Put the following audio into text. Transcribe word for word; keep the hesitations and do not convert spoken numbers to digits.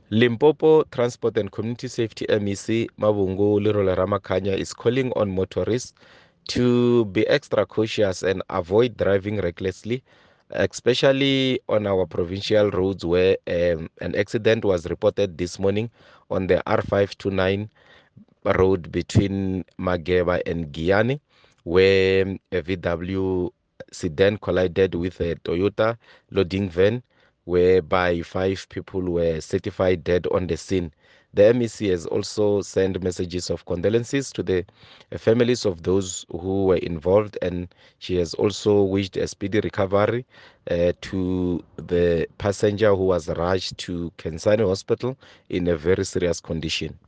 Limpopo Transport and Community Safety M E C Mabungu Lirole Ramakanya is calling on motorists to be extra cautious and avoid driving recklessly, especially on our provincial roads where um, an accident was reported this morning on the R five two nine road between Mageba and Giyani, where a V W sedan collided with a Toyota loading van, whereby five people were certified dead on the scene. The M E C has also sent messages of condolences to the uh, families of those who were involved, and she has also wished a speedy recovery uh, to the passenger who was rushed to Kensani Hospital in a very serious condition.